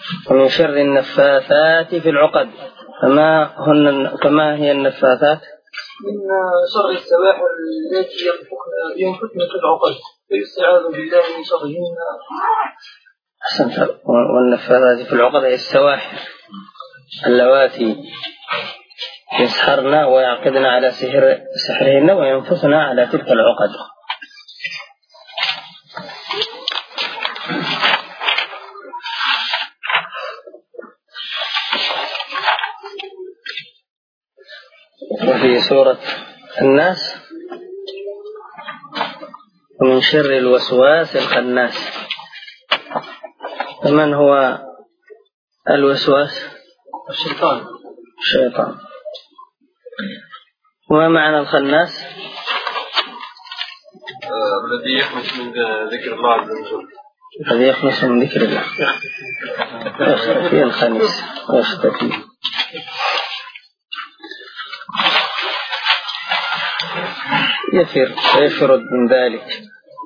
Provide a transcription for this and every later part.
ومن شر النفاثات في العقد. فما هي النفاثات؟ من شر السواحل التي ينفثن في العقد، فيستعاذ بالله من شرهن. أحسنت. والنفاثات في العقد هي السواحل اللواتي يسحرن ويعقدن على سحرهن وينفثن على تلك العقد. وفي سورة الناس ومن شر الوسواس الخناس. فمن هو الوسواس؟ الشيطان. وما معنى الخناس؟ الذي يخلص من ذكر الله عز وجل. الذي يخلص من ذكر الله يختفي الخنيس ويختفي. يفر من ذلك.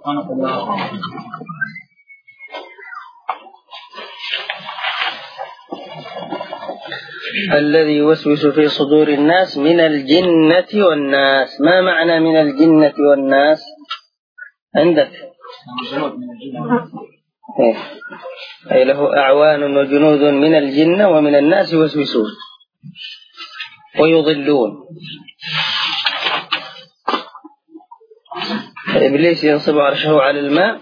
الذي يوسوس في صدور الناس من الجنة والناس. ما معنى من الجنة والناس عندك؟ أي له أعوان وجنود من الجنة ومن الناس يوسوسون ويضلون. إبليس ينصب عرشه على الماء،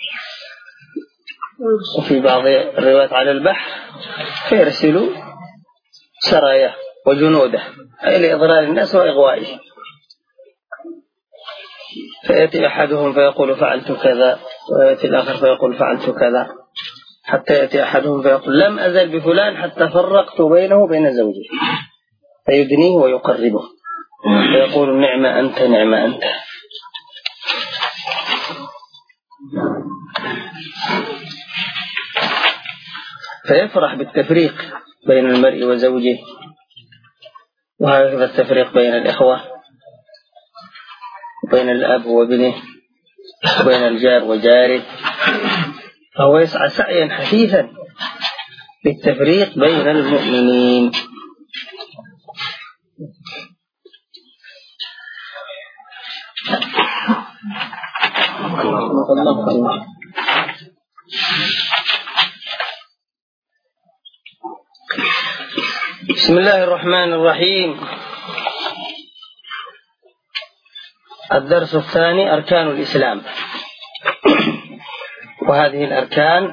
وفي بعض الروايات على البحر، فيرسل سراياه وجنوده أي لإضلال الناس وإغوائهم. فيأتي أحدهم فيقول فعلت كذا، ويأتي الآخر فيقول فعلت كذا، حتى يأتي أحدهم فيقول لم أزل بفلان حتى فرقت بينه وبين زوجه، فيدنيه ويقربه فيقول نعم أنت نعم أنت. فيفرح بالتفريق بين المرء وزوجه، وهكذا التفريق بين الإخوة، بين الأب وابنه، وبين الجار وجاره. فهو يسعى سعيا حثيثا للتفريق بين المؤمنين. بسم الله الرحمن الرحيم. الدرس الثاني أركان الإسلام. وهذه الأركان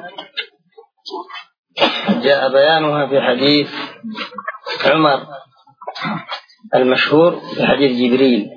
جاء بيانها في حديث عمر المشهور، في حديث جبريل